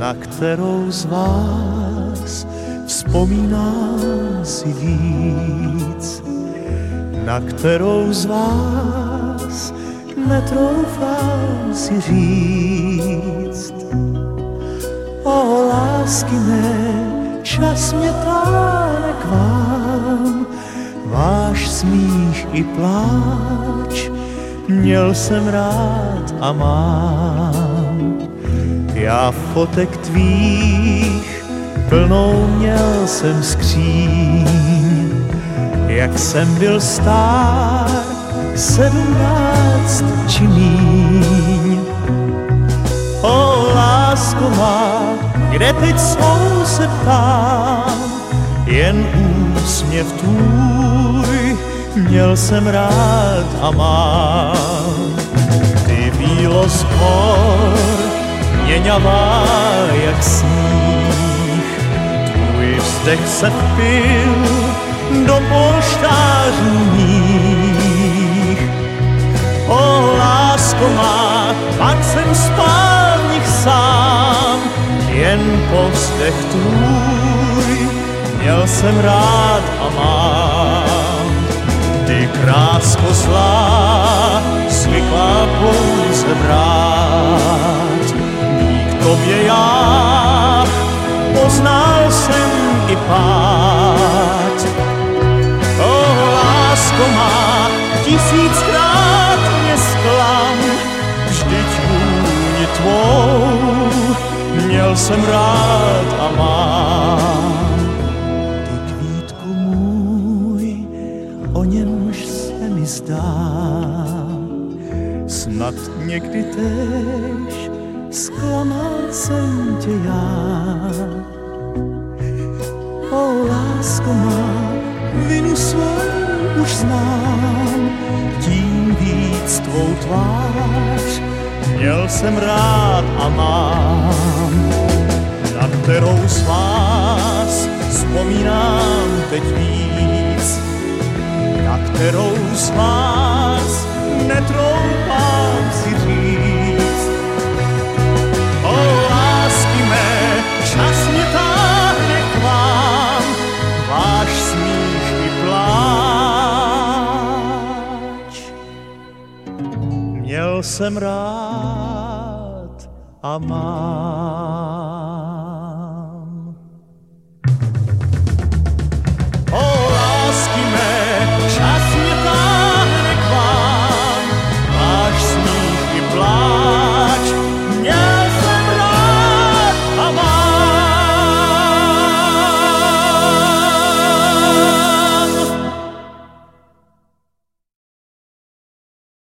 Na kterou z vás vzpomínám si víc, na kterou z vás netroufám si říct. O lásky mé, čas mě táhne k vám, váš smích i pláč měl jsem rád a mám. Já fotek tvých plnou měl jsem skříň, jak jsem byl stár, 17 či míň. O lásko má, kde teď jsou se ptám, jen úsměv tvůj měl jsem rád a mám. Ty bílost hor, měňavá jak sníh, tvůj vzdech se vpil do polštářů mých. O lásko má, pak jsem spál v nich sám, jen povzdech tvůj měl jsem rád a mám. Ty krásko zlá, zvyklá pouze brát, dík tobě já poznal jsem i pád. O lásko má, 1000krát mě zklam, vždyť vůni tvou měl jsem rád a mám. Ty kvítku můj, o němž se mi zdá, snad někdy též zklamal jsem tě já. O lásko má, vinu svou už znám, tím víc tvou tvář měl jsem rád a mám. Na kterou z vás vzpomínám teď víc, na kterou z vás netroufám si říct. O lásky mé, čas mě táhne k vám, váš smích i pláč měl jsem rád a mám.